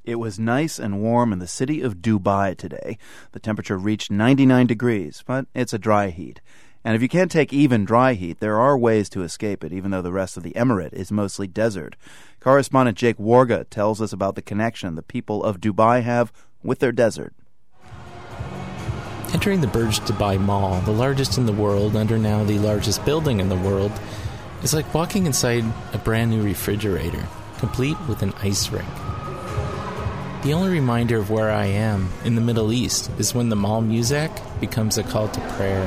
It was nice and warm in the city of Dubai today. The temperature reached 99 degrees, but it's a dry heat. And if you can't take even dry heat, there are ways to escape it, even though the rest of the emirate is mostly desert. Correspondent Jake Warga tells us about the connection the people of Dubai have with their desert. Entering the Burj Dubai Mall, the largest in the world, under now the largest building in the world, is like walking inside a brand new refrigerator, complete with an ice rink. The only reminder of where I am in the Middle East is when the mall music becomes a call to prayer.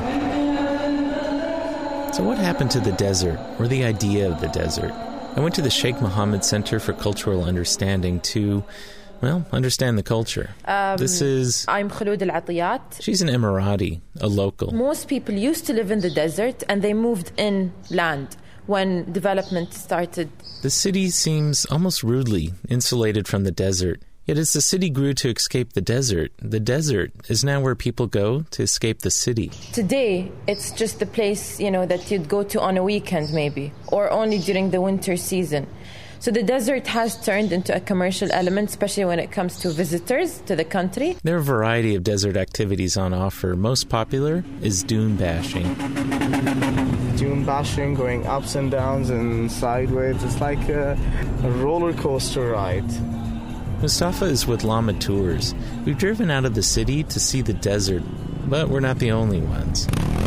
So what happened to the desert, or the idea of the desert? I went to the Sheikh Mohammed Center for Cultural Understanding to, understand the culture. I'm Khulud Al-Atiyat. She's an Emirati, a local. Most people used to live in the desert and they moved inland when development started. The city seems almost rudely insulated from the desert. Yet as the city grew to escape the desert is now where people go to escape the city. Today, it's just the place, that you'd go to on a weekend maybe, or only during the winter season. So the desert has turned into a commercial element, especially when it comes to visitors to the country. There are a variety of desert activities on offer. Most popular is dune bashing. Dune bashing, going ups and downs and sideways. It's like a roller coaster ride. Mustafa is with Lama Tours. We've driven out of the city to see the desert, but we're not the only ones.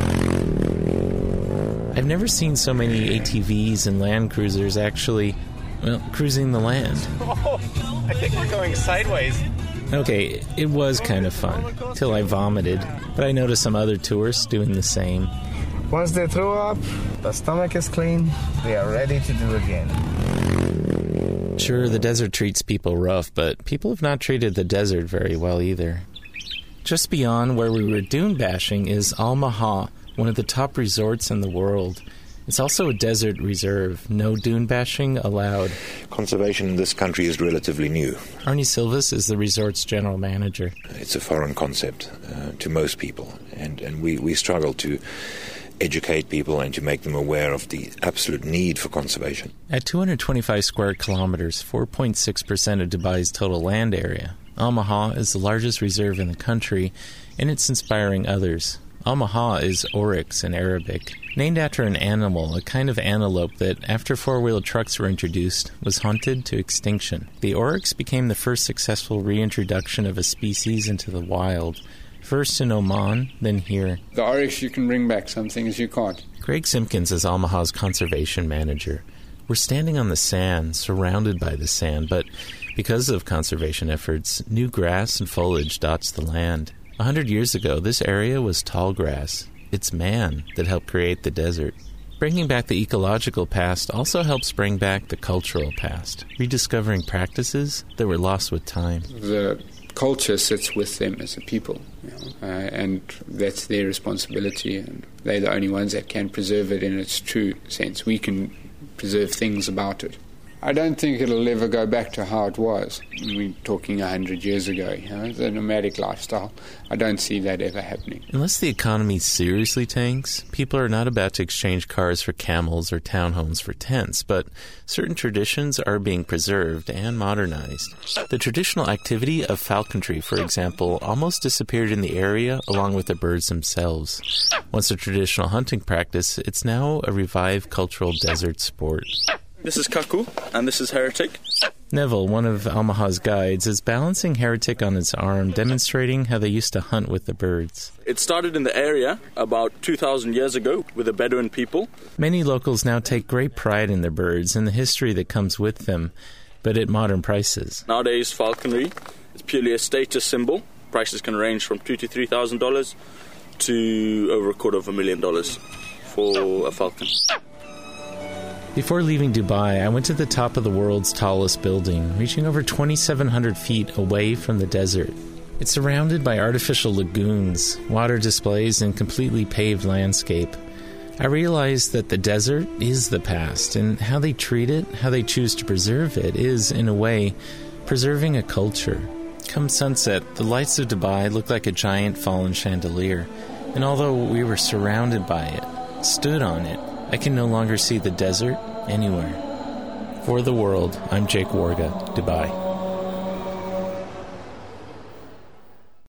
I've never seen so many ATVs and Land Cruisers actually, cruising the land. Oh, I think we're going sideways. Okay, it was kind of fun, till I vomited, but I noticed some other tourists doing the same. Once they throw up, the stomach is clean, they are ready to do again. Sure, the desert treats people rough, but people have not treated the desert very well either. Just beyond where we were dune bashing is Al Maha, one of the top resorts in the world. It's also a desert reserve. No dune bashing allowed. Conservation in this country is relatively new. Arnie Silvas is the resort's general manager. It's a foreign concept to most people, and we struggle to educate people and to make them aware of the absolute need for conservation. At 225 square kilometers, 4.6% of Dubai's total land area, Al Maha is the largest reserve in the country, and it's inspiring others. Al Maha is oryx in Arabic, named after an animal, a kind of antelope that, after four-wheeled trucks were introduced, was hunted to extinction. The oryx became the first successful reintroduction of a species into the wild, first in Oman, then here. The oryx, you can bring back, some things you can't. Greg Simpkins is Al Maha's conservation manager. We're standing on the sand, surrounded by the sand, but because of conservation efforts, new grass and foliage dots the land. 100 years ago, this area was tall grass. It's man that helped create the desert. Bringing back the ecological past also helps bring back the cultural past, rediscovering practices that were lost with time. The culture sits with them as a people, and that's their responsibility, and they're the only ones that can preserve it in its true sense. We can preserve things about it. I don't think it'll ever go back to how it was. We're talking 100 years ago, the nomadic lifestyle. I don't see that ever happening. Unless the economy seriously tanks, people are not about to exchange cars for camels or townhomes for tents, but certain traditions are being preserved and modernized. The traditional activity of falconry, for example, almost disappeared in the area along with the birds themselves. Once a traditional hunting practice, it's now a revived cultural desert sport. This is Kaku, and this is Heretic. Neville, one of Al Maha's guides, is balancing Heretic on his arm, demonstrating how they used to hunt with the birds. It started in the area about 2,000 years ago with the Bedouin people. Many locals now take great pride in their birds and the history that comes with them, but at modern prices. Nowadays, falconry is purely a status symbol. Prices can range from $2,000 to $3,000 to over $250,000 for a falcon. Before leaving Dubai, I went to the top of the world's tallest building, reaching over 2,700 feet away from the desert. It's surrounded by artificial lagoons, water displays, and completely paved landscape. I realized that the desert is the past, and how they treat it, how they choose to preserve it, is, in a way, preserving a culture. Come sunset, the lights of Dubai look like a giant fallen chandelier, and although we were surrounded by it, stood on it, I can no longer see the desert anywhere. For the world, I'm Jake Warga, Dubai.